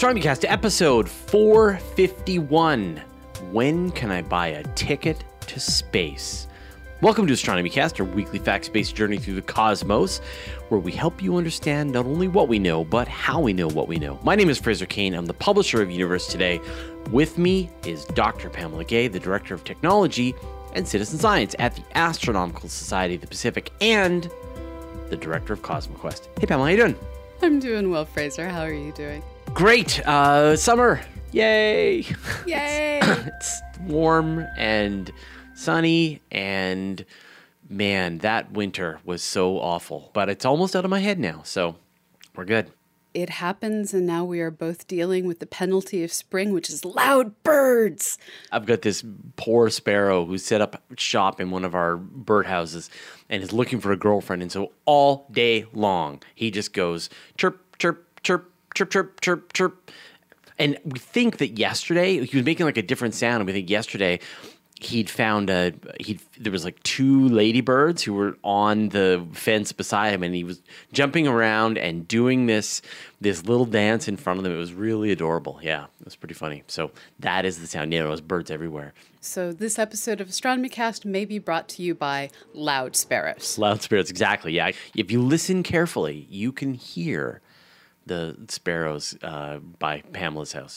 AstronomyCast, episode 451. When can I buy a ticket to space? Welcome to AstronomyCast, our weekly fact-based journey through the cosmos, where we help you understand not only what we know, but how we know what we know. My name is Fraser Cain. I'm the publisher of Universe Today. With me is Dr. Pamela Gay, the Director of Technology and Citizen Science at the Astronomical Society of the Pacific and the Director of CosmoQuest. Hey, Pamela, how you doing? I'm doing well, Fraser. How are you doing? Great. Summer. Yay. Yay. It's warm and sunny, and man, that winter was so awful. But it's almost out of my head now, so we're good. It happens, and now we are both dealing with the penalty of spring, which is loud birds. I've got this poor sparrow who set up shop in one of our birdhouses and is looking for a girlfriend. And so all day long, he just goes chirp, chirp, chirp, chirp, chirp, chirp, chirp. And we think that yesterday, he was making like a different sound. And we think yesterday he'd found there was like two ladybirds who were on the fence beside him, and he was jumping around and doing this little dance in front of them. It was really adorable. Yeah, it was pretty funny. So that is the sound. Yeah, there was birds everywhere. So this episode of AstronomyCast may be brought to you by loud sparrows. Loud sparrows, exactly. Yeah, if you listen carefully, you can hear the sparrows by Pamela's house.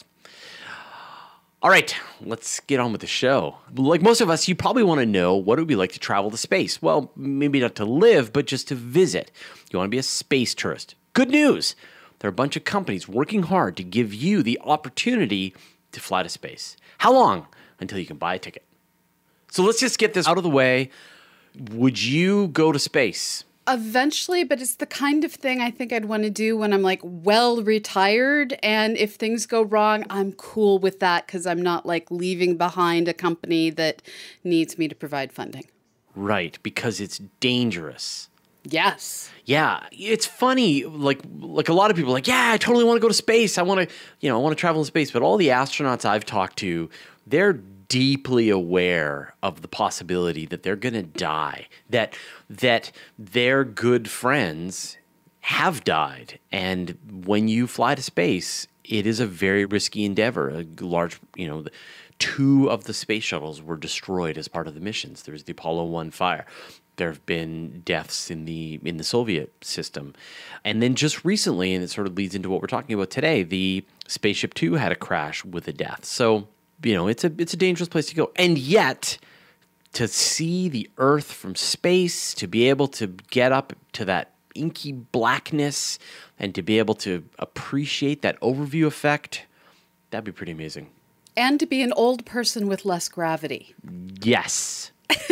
All right, let's get on with the show. Like most of us, you probably want to know what it would be like to travel to space. Well, maybe not to live, but just to visit. You want to be a space tourist. Good news! There are a bunch of companies working hard to give you the opportunity to fly to space. How long? Until you can buy a ticket. So let's just get this out of the way. Would you go to space? Eventually, but it's the kind of thing I think I'd want to do when I'm like well retired. And if things go wrong, I'm cool with that because I'm not like leaving behind a company that needs me to provide funding. Right, because it's dangerous. Yes. Yeah, it's funny. Like a lot of people are like, yeah, I totally want to go to space. I want to travel in space. But all the astronauts I've talked to, they're deeply aware of the possibility that they're going to die, that their good friends have died. And when you fly to space, it is a very risky endeavor. A large, two of the space shuttles were destroyed as part of the missions. There was the Apollo 1 fire. There have been deaths in the Soviet system. And then just recently, and it sort of leads into what we're talking about today, the Spaceship Two had a crash with a death. So it's a dangerous place to go. And yet, to see the Earth from space, to be able to get up to that inky blackness, and to be able to appreciate that overview effect, that'd be pretty amazing. And to be an old person with less gravity. Yes.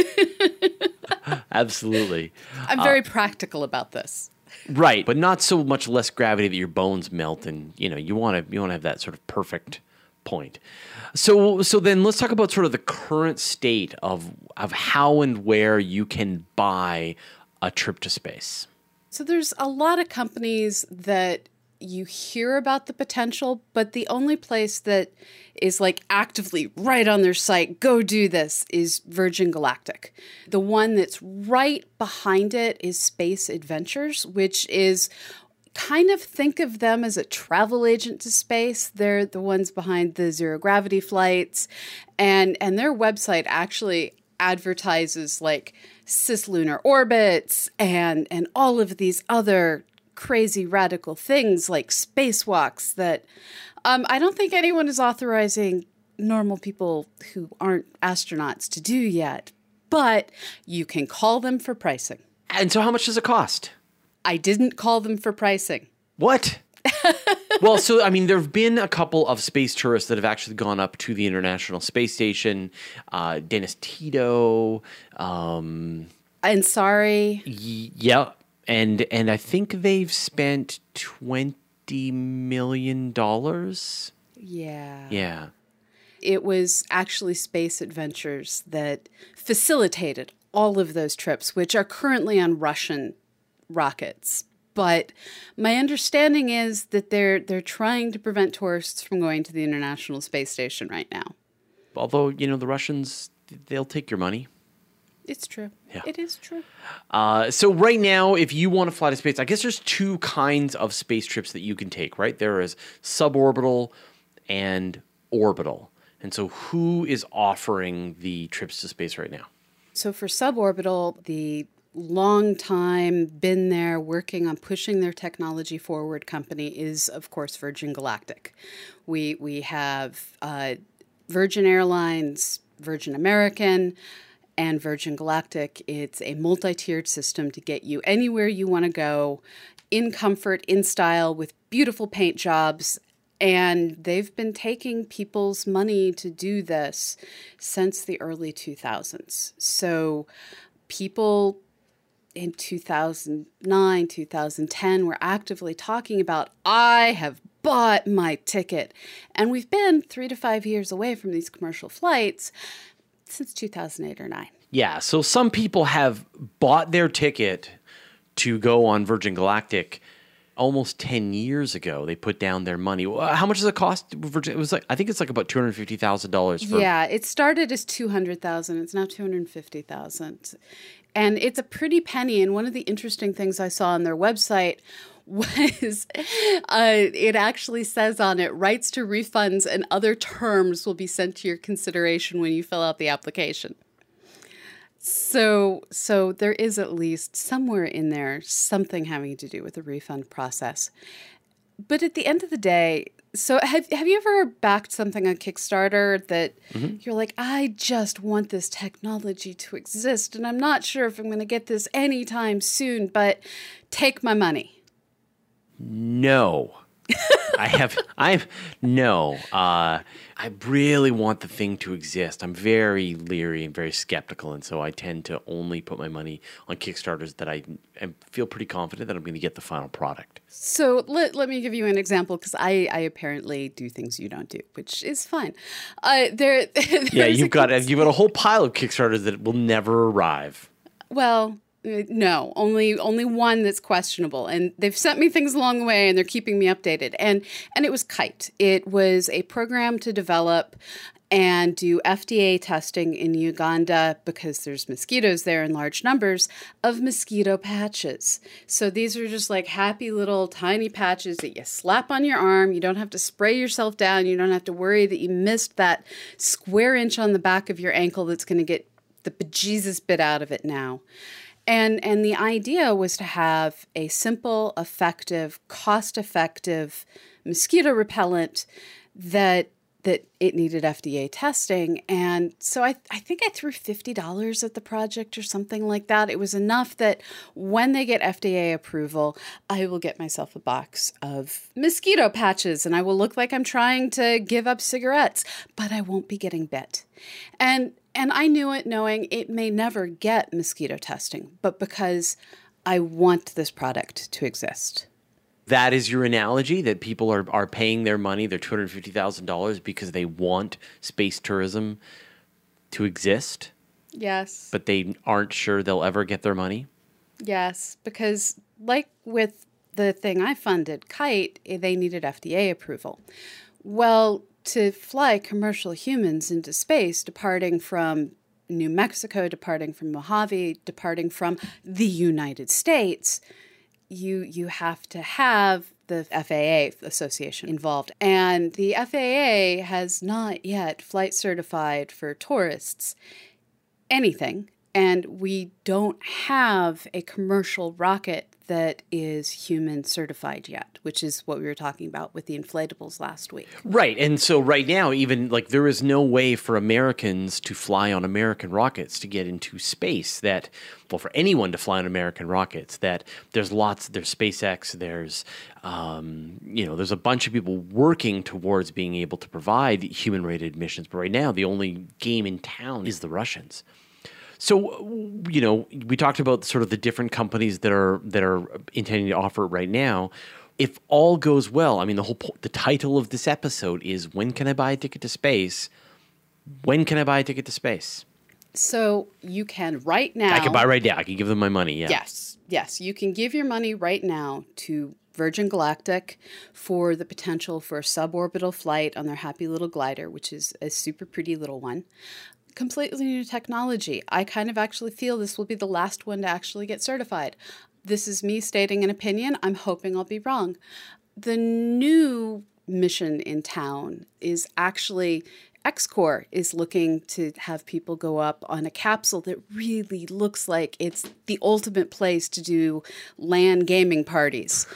Absolutely. I'm very practical about this. Right, but not so much less gravity that your bones melt, and you want to have that sort of perfect point. So then let's talk about sort of the current state of how and where you can buy a trip to space. So there's a lot of companies that you hear about the potential, but the only place that is like actively right on their site, go do this, is Virgin Galactic. The one that's right behind it is Space Adventures, which is kind of think of them as a travel agent to space. They're the ones behind the zero gravity flights, and their website actually advertises like cislunar orbits and all of these other crazy radical things like spacewalks that I don't think anyone is authorizing normal people who aren't astronauts to do yet, but you can call them for pricing. And so how much does it cost? I didn't call them for pricing. What? Well, so, there have been a couple of space tourists that have actually gone up to the International Space Station. Dennis Tito. Ansari. Yeah. And I think they've spent $20 million. Yeah. Yeah. It was actually Space Adventures that facilitated all of those trips, which are currently on Russian rockets. But my understanding is that they're trying to prevent tourists from going to the International Space Station right now. Although, the Russians, they'll take your money. It's true. Yeah. It is true. So right now, if you want to fly to space, I guess there's two kinds of space trips that you can take, right? There is suborbital and orbital. And so who is offering the trips to space right now? So for suborbital, the long time been there working on pushing their technology forward company is, of course, Virgin Galactic. We have Virgin Airlines, Virgin American, and Virgin Galactic. It's a multi-tiered system to get you anywhere you want to go in comfort, in style, with beautiful paint jobs. And they've been taking people's money to do this since the early 2000s. So people in 2009, 2010 were actively talking about, I have bought my ticket. And we've been 3 to 5 years away from these commercial flights since 2008 or 9. Yeah, so some people have bought their ticket to go on Virgin Galactic almost 10 years ago. They put down their money. How much does it cost? It was like, I think it's like about $250,000 for. Yeah, it started as $200,000. It's now $250,000. And it's a pretty penny. And one of the interesting things I saw on their website was it actually says on it, rights to refunds and other terms will be sent to your consideration when you fill out the application. So there is at least somewhere in there something having to do with the refund process. But at the end of the day, so have you ever backed something on Kickstarter that you're like, I just want this technology to exist and I'm not sure if I'm going to get this anytime soon, but take my money? No. I really want the thing to exist. I'm very leery and very skeptical, and so I tend to only put my money on Kickstarters that I feel pretty confident that I'm going to get the final product. So let me give you an example, because I apparently do things you don't do, which is fine. You've got a whole pile of Kickstarters that will never arrive. Well, no, only one that's questionable. And they've sent me things along the way and they're keeping me updated. And it was Kite. It was a program to develop and do FDA testing in Uganda, because there's mosquitoes there in large numbers, of mosquito patches. So these are just like happy little tiny patches that you slap on your arm. You don't have to spray yourself down. You don't have to worry that you missed that square inch on the back of your ankle that's going to get the bejesus bit out of it now. And the idea was to have a simple, effective, cost-effective mosquito repellent that it needed FDA testing. And so I think I threw $50 at the project or something like that. It was enough that when they get FDA approval, I will get myself a box of mosquito patches and I will look like I'm trying to give up cigarettes, but I won't be getting bit. And I knew it knowing it may never get mosquito testing, but because I want this product to exist. That is your analogy, that people are paying their money, their $250,000, because they want space tourism to exist? Yes. But they aren't sure they'll ever get their money? Yes, because like with the thing I funded, Kite, they needed FDA approval. Well, to fly commercial humans into space, departing from New Mexico, departing from Mojave, departing from the United States, you have to have the FAA association involved. And the FAA has not yet flight certified for tourists anything. And we don't have a commercial rocket that is human certified yet, which is what we were talking about with the inflatables last week. Right. And so right now, even like there is no way for Americans to fly on American rockets to get into space for anyone to fly on American rockets, that there's SpaceX, there's a bunch of people working towards being able to provide human rated missions. But right now, the only game in town is the Russians. So, we talked about sort of the different companies that are intending to offer it right now. If all goes well, I mean, the title of this episode is "When Can I Buy a Ticket to Space?" When can I buy a ticket to space? So you can right now. I can buy right now. I can give them my money. Yeah. Yes. You can give your money right now to Virgin Galactic for the potential for a suborbital flight on their happy little glider, which is a super pretty little one. completely new technology. I kind of actually feel this will be the last one to actually get certified. This is me stating an opinion. I'm hoping I'll be wrong. The new mission in town is actually X-Corp is looking to have people go up on a capsule that really looks like it's the ultimate place to do LAN gaming parties.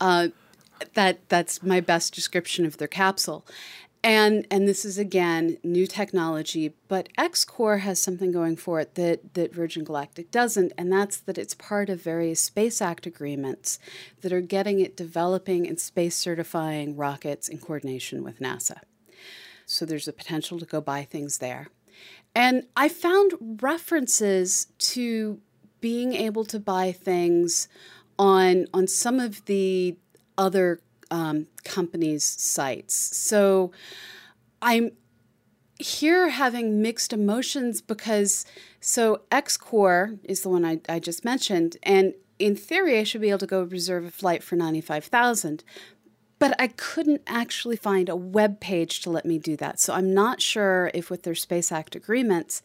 That's my best description of their capsule. And this is, again, new technology, but X-Corp has something going for it that Virgin Galactic doesn't, and that's that it's part of various Space Act agreements that are getting it developing and space certifying rockets in coordination with NASA. So there's a potential to go buy things there. And I found references to being able to buy things on some of the other companies' sites. So I'm here having mixed emotions because X-Corp is the one I just mentioned, and in theory I should be able to go reserve a flight for $95,000, but I couldn't actually find a web page to let me do that. So I'm not sure if with their Space Act agreements,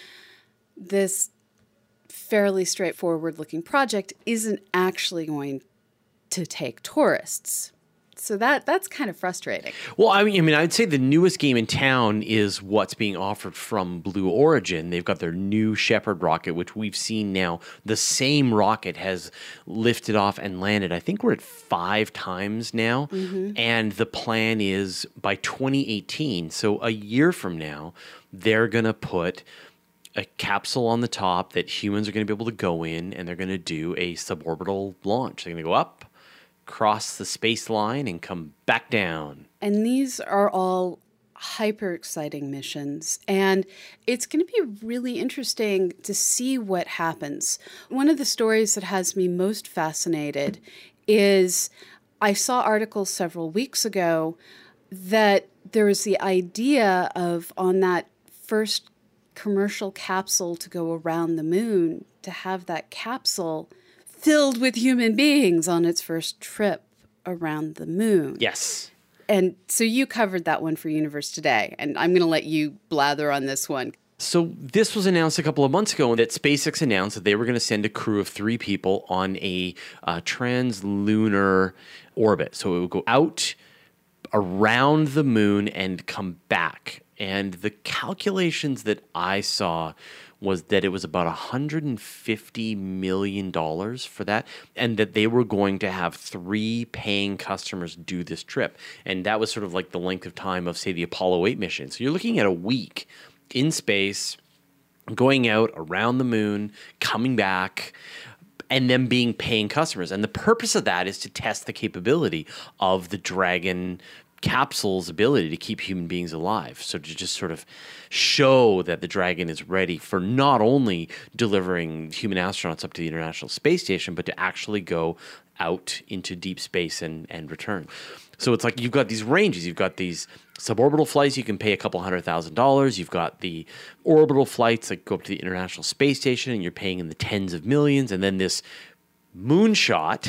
this fairly straightforward looking project isn't actually going to take tourists. So that's kind of frustrating. Well, I mean, I'd say the newest game in town is what's being offered from Blue Origin. They've got their new Shepard rocket, which we've seen now. The same rocket has lifted off and landed. I think we're at 5 times now. Mm-hmm. And the plan is by 2018, so a year from now, they're going to put a capsule on the top that humans are going to be able to go in, and they're going to do a suborbital launch. They're going to go up, cross the space line, and come back down. And these are all hyper exciting missions. And it's going to be really interesting to see what happens. One of the stories that has me most fascinated is I saw articles several weeks ago that there was the idea of, on that first commercial capsule to go around the moon, to have that capsule filled with human beings on its first trip around the moon. Yes. And so you covered that one for Universe Today, and I'm going to let you blather on this one. So this was announced a couple of months ago that SpaceX announced that they were going to send a crew of 3 people on a translunar orbit. So it would go out around the moon and come back. And the calculations that I saw was that it was about $150 million for that, and that they were going to have 3 paying customers do this trip. And that was sort of like the length of time of, say, the Apollo 8 mission. So you're looking at a week in space, going out around the moon, coming back, and them being paying customers. And the purpose of that is to test the capability of the Dragon capsule's ability to keep human beings alive. So to just sort of show that the Dragon is ready for not only delivering human astronauts up to the International Space Station, but to actually go out into deep space and return. So it's like you've got these ranges. You've got these suborbital flights you can pay a couple $100,000. You've got the orbital flights that go up to the International Space Station and you're paying in the tens of millions. And then this moonshot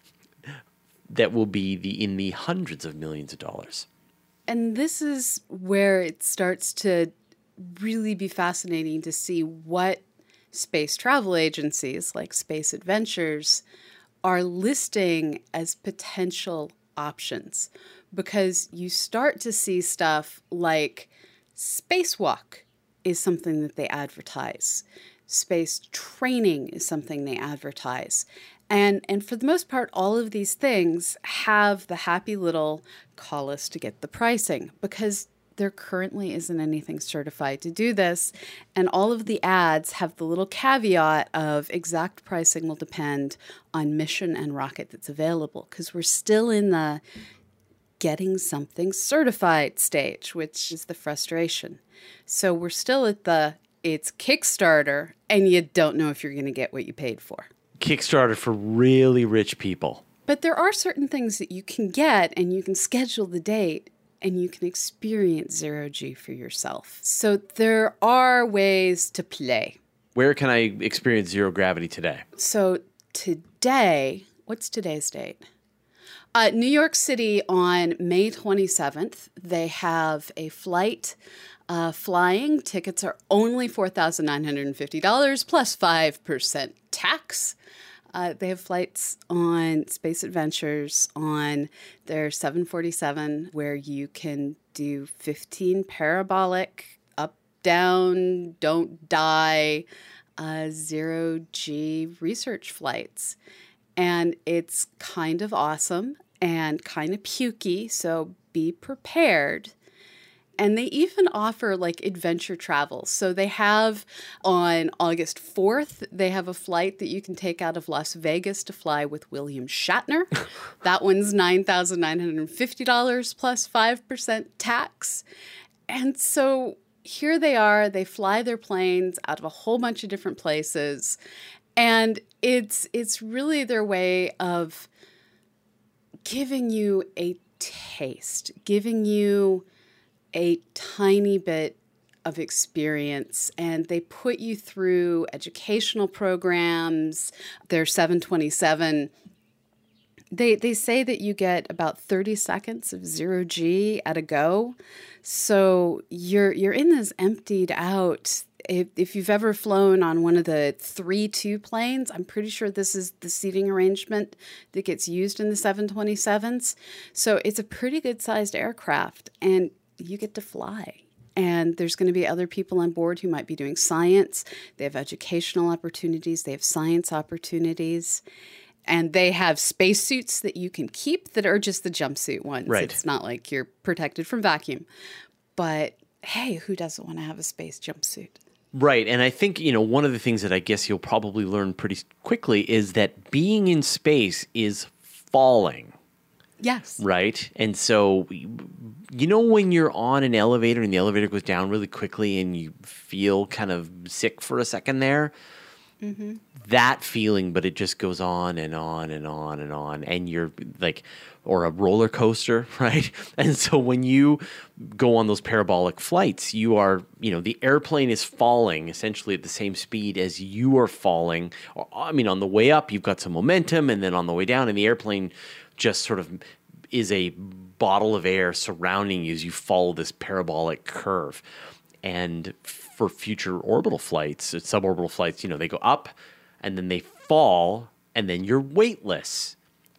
that will be in the hundreds of millions of dollars. And this is where it starts to really be fascinating to see what space travel agencies like Space Adventures are listing as potential options. Because you start to see stuff like spacewalk is something that they advertise. Space training is something they advertise. And for the most part, all of these things have the happy little call us to get the pricing, because there currently isn't anything certified to do this. And all of the ads have the little caveat of exact pricing will depend on mission and rocket that's available, because we're still in the getting something certified stage, which is the frustration. So we're still at it's Kickstarter, and you don't know if you're going to get what you paid for. Kickstarter for really rich people. But there are certain things that you can get, and you can schedule the date, and you can experience zero-G for yourself. So there are ways to play. Where can I experience zero gravity today? So today, what's today's date? New York City on May 27th, they have a flight Flying tickets are only $4,950 plus 5% tax. They have flights on Space Adventures on their 747 where you can do 15 parabolic, up, down, don't die, zero-G research flights. And it's kind of awesome and kind of pukey, so be prepared. And they even offer like adventure travel. So they have on August 4th, they have a flight that you can take out of Las Vegas to fly with William Shatner. That one's $9,950 plus 5% tax. And so here they are, they fly their planes out of a whole bunch of different places. And it's really their way of giving you a taste, giving you a tiny bit of experience, and they put you through educational programs. Their 727, they say that you get about 30 seconds of zero G at a go. So you're in this emptied out. If you've ever flown on one of the 3-2 planes, I'm pretty sure this is the seating arrangement that gets used in the 727s. So it's a pretty good sized aircraft, and you get to fly. And there's going to be other people on board who might be doing science. They have educational opportunities. They have science opportunities. And they have spacesuits that you can keep that are just the jumpsuit ones. Right. It's not like you're protected from vacuum. But hey, who doesn't want to have a space jumpsuit? Right. And I think, one of the things that I guess you'll probably learn pretty quickly is that being in space is falling. Yes. Right. And so, when you're on an elevator and the elevator goes down really quickly and you feel kind of sick for a second there, mm-hmm. That feeling, but it just goes on and on and on and on. And you're like, or a roller coaster, right? And so when you go on those parabolic flights, you are, the airplane is falling essentially at the same speed as you are falling. On the way up, you've got some momentum, and then on the way down, and the airplane just sort of is a bottle of air surrounding you as you follow this parabolic curve. And for future orbital flights, suborbital flights, they go up and then they fall and then you're weightless.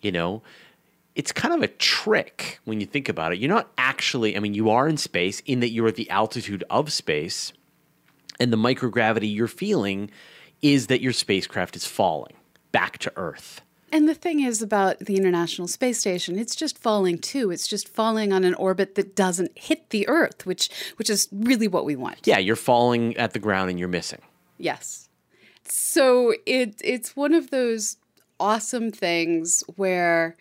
It's kind of a trick when you think about it. You're not actually, you are in space in that you're at the altitude of space, and the microgravity you're feeling is that your spacecraft is falling back to Earth. And the thing is about the International Space Station, it's just falling too. It's just falling on an orbit that doesn't hit the Earth, which is really what we want. Yeah, you're falling at the ground and you're missing. Yes. So it's one of those awesome things where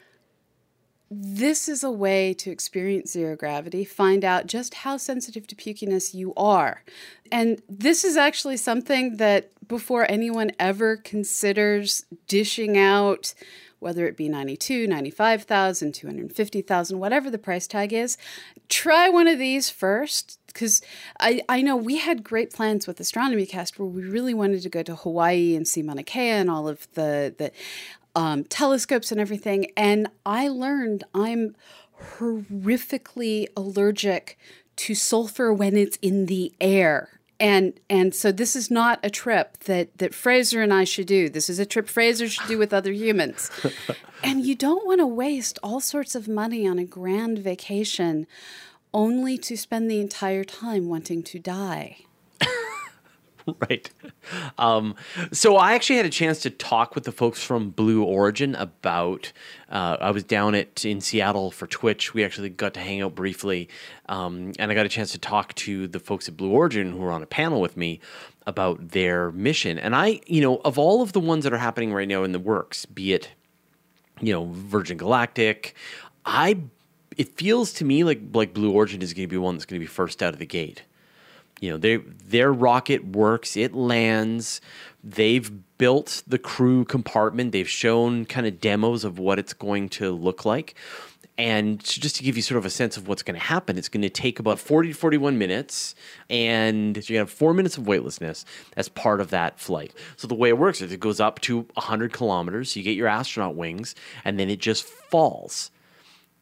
this is a way to experience zero gravity, find out just how sensitive to pukiness you are. And this is actually something that before anyone ever considers dishing out, whether it be $92,000, $95,000, $250,000, whatever the price tag is, try one of these first. Because I know we had great plans with Astronomy Cast where we really wanted to go to Hawaii and see Mauna Kea and all of the telescopes and everything. And I learned I'm horrifically allergic to sulfur when it's in the air. And so this is not a trip that Fraser and I should do. This is a trip Fraser should do with other humans. And you don't want to waste all sorts of money on a grand vacation only to spend the entire time wanting to die. Right. So I actually had a chance to talk with the folks from Blue Origin about, I was down in Seattle for Twitch. We actually got to hang out briefly. And I got a chance to talk to the folks at Blue Origin who were on a panel with me about their mission. And of all of the ones that are happening right now in the works, be it, Virgin Galactic, it feels to me like Blue Origin is going to be one that's going to be first out of the gate. Their rocket works, it lands, they've built the crew compartment, they've shown kind of demos of what it's going to look like. And just to give you sort of a sense of what's going to happen, it's going to take about 40 to 41 minutes, and you have 4 minutes of weightlessness as part of that flight. So the way it works is it goes up to 100 kilometers, you get your astronaut wings, and then it just falls.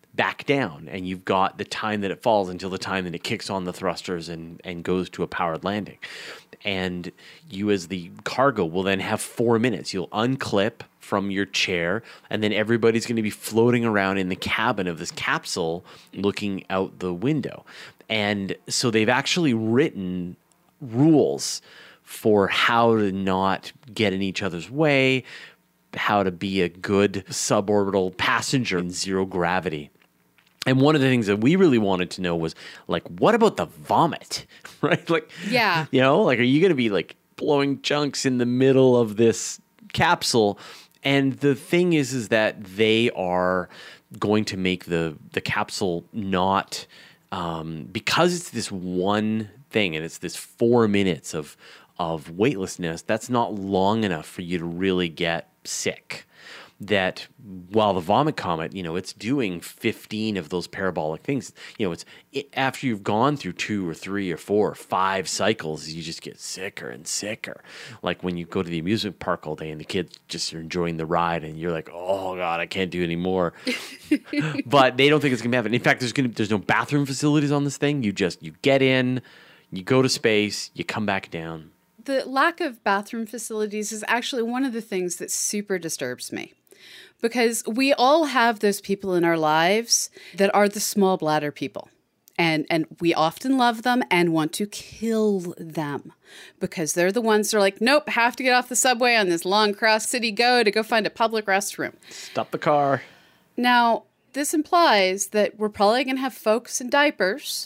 back down, and you've got the time that it falls until the time that it kicks on the thrusters and goes to a powered landing. And you as the cargo will then have 4 minutes. You'll unclip from your chair, and then everybody's going to be floating around in the cabin of this capsule looking out the window. And so they've actually written rules for how to not get in each other's way, how to be a good suborbital passenger in zero gravity. And one of the things that we really wanted to know was, like, what about the vomit, right? Like, Yeah. you know, like, are you going to be like blowing chunks in the middle of this capsule? And the thing is that they are going to make the capsule not, because it's this one thing and it's this 4 minutes of weightlessness, that's not long enough for you to really get sick. That while the vomit comet, you know, it's doing 15 of those parabolic things, you know, after you've gone through 2 or 3 or 4 or 5 cycles, you just get sicker and sicker. Like when you go to the amusement park all day and the kids just are enjoying the ride and you're like, oh God, I can't do it anymore. But they don't think it's going to happen. In fact, there's no bathroom facilities on this thing. You get in, you go to space, you come back down. The lack of bathroom facilities is actually one of the things that super disturbs me. Because we all have those people in our lives that are the small bladder people. And we often love them and want to kill them. Because they're the ones that are like, nope, have to get off the subway on this long cross-city go to go find a public restroom. Stop the car. Now, this implies that we're probably going to have folks in diapers.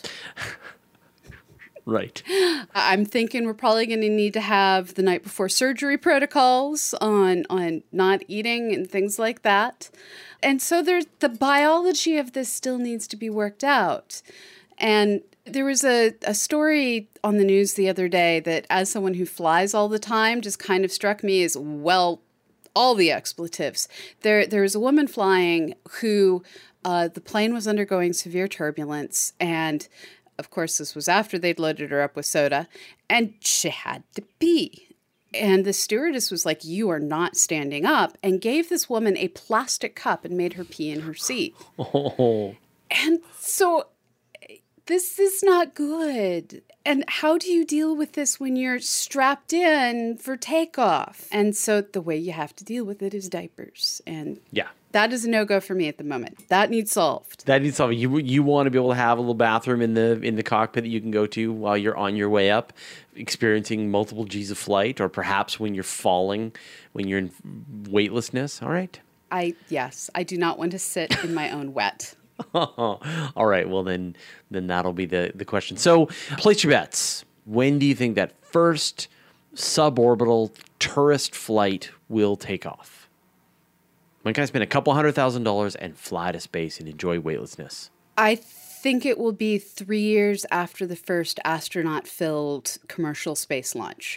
Right. I'm thinking we're probably going to need to have the night before surgery protocols on not eating and things like that. And so the biology of this still needs to be worked out. And there was a story on the news the other day that, as someone who flies all the time, just kind of struck me as, well, all the expletives. There was a woman flying who the plane was undergoing severe turbulence, and of course, this was after they'd loaded her up with soda, and she had to pee. And the stewardess was like, you are not standing up, and gave this woman a plastic cup and made her pee in her seat. Oh. And so this is not good. And how do you deal with this when you're strapped in for takeoff? And so the way you have to deal with it is diapers. And Yeah. that is a no-go for me at the moment. That needs solved. That needs something. You want to be able to have a little bathroom in the cockpit that you can go to while you're on your way up, experiencing multiple G's of flight, or perhaps when you're falling, when you're in weightlessness. All right. Yes, I do not want to sit in my own wet. All right. Well, then that'll be the question. So place your bets. When do you think that first suborbital tourist flight will take off? When can I spend a couple $100,000 and fly to space and enjoy weightlessness? I think it will be 3 years after the first astronaut-filled commercial space launch.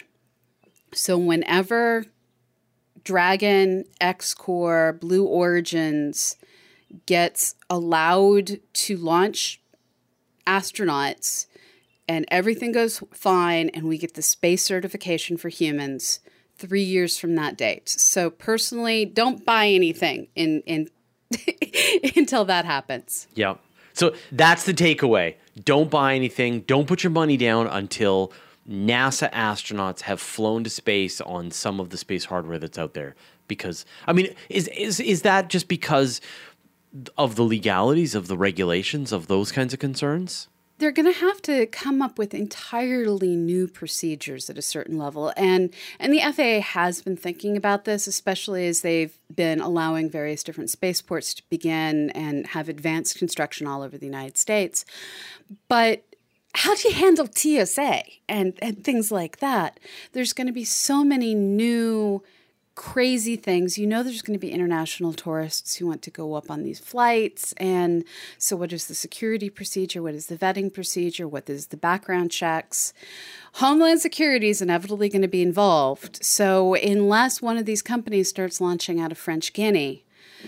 So whenever Dragon, X-Core, Blue Origins gets allowed to launch astronauts and everything goes fine and we get the space certification for humans 3 years from that date. So personally, don't buy anything in until that happens. Yeah. So that's the takeaway. Don't buy anything. Don't put your money down until NASA astronauts have flown to space on some of the space hardware that's out there. Because, I mean, is that just because of the legalities of the regulations of those kinds of concerns? They're going to have to come up with entirely new procedures at a certain level. And the FAA has been thinking about this, especially as they've been allowing various different spaceports to begin and have advanced construction all over the United States. But how do you handle TSA and things like that? There's going to be so many new crazy things. You know, there's going to be international tourists who want to go up on these flights. And so what is the security procedure? What is the vetting procedure? What is the background checks? Homeland Security is inevitably going to be involved. So unless one of these companies starts launching out of French Guiana,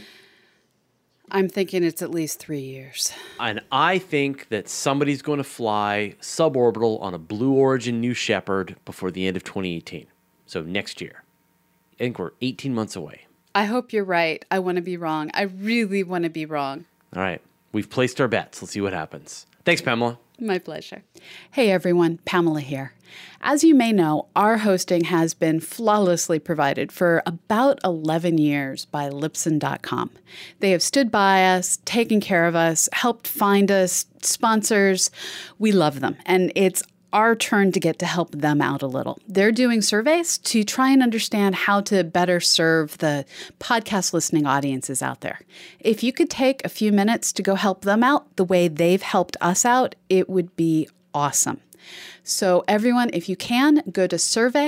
I'm thinking it's at least 3 years. And I think that somebody's going to fly suborbital on a Blue Origin New Shepard before the end of 2018. So next year. I think we're 18 months away. I hope you're right. I want to be wrong. I really want to be wrong. All right. We've placed our bets. Let's see what happens. Thanks, Pamela. My pleasure. Hey everyone, Pamela here. As you may know, our hosting has been flawlessly provided for about 11 years by Libsyn.com. They have stood by us, taken care of us, helped find us sponsors. We love them, and it's our turn to get to help them out a little. They're doing surveys to try and understand how to better serve the podcast listening audiences out there. If you could take a few minutes to go help them out the way they've helped us out, it would be awesome. So everyone, if you can, go to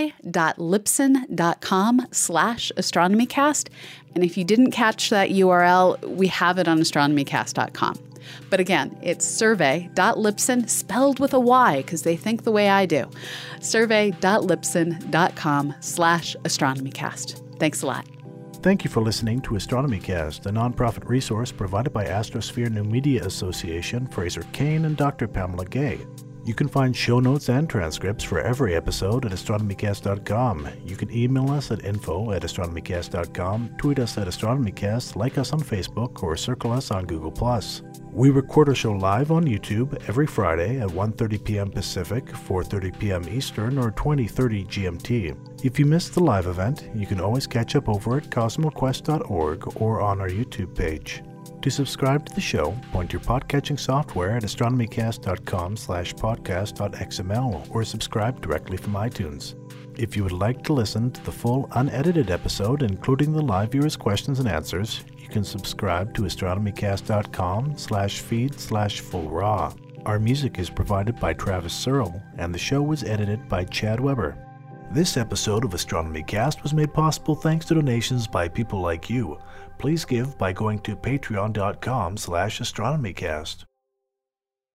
survey.libsyn.com/astronomycast. And if you didn't catch that URL, we have it on astronomycast.com. But again, it's survey.libsyn, spelled with a Y, because they think the way I do. survey.libsyn.com/astronomycast. Thanks a lot. Thank you for listening to AstronomyCast, a nonprofit resource provided by Astrosphere New Media Association, Fraser Cain, and Dr. Pamela Gay. You can find show notes and transcripts for every episode at astronomycast.com. You can email us at info@astronomycast.com, tweet us at astronomycast, like us on Facebook, or circle us on Google+. We record our show live on YouTube every Friday at 1:30 p.m. Pacific, 4:30 p.m. Eastern, or 20:30 GMT. If you missed the live event, you can always catch up over at cosmoquest.org or on our YouTube page. To subscribe to the show, point your podcatching software at astronomycast.com/podcast.xml or subscribe directly from iTunes. If you would like to listen to the full unedited episode, including the live viewers' questions and answers, you can subscribe to astronomycast.com/feed/fullraw. Our music is provided by Travis Searle, and the show was edited by Chad Weber. This episode of AstronomyCast was made possible thanks to donations by people like you. Please give by going to patreon.com/astronomycast.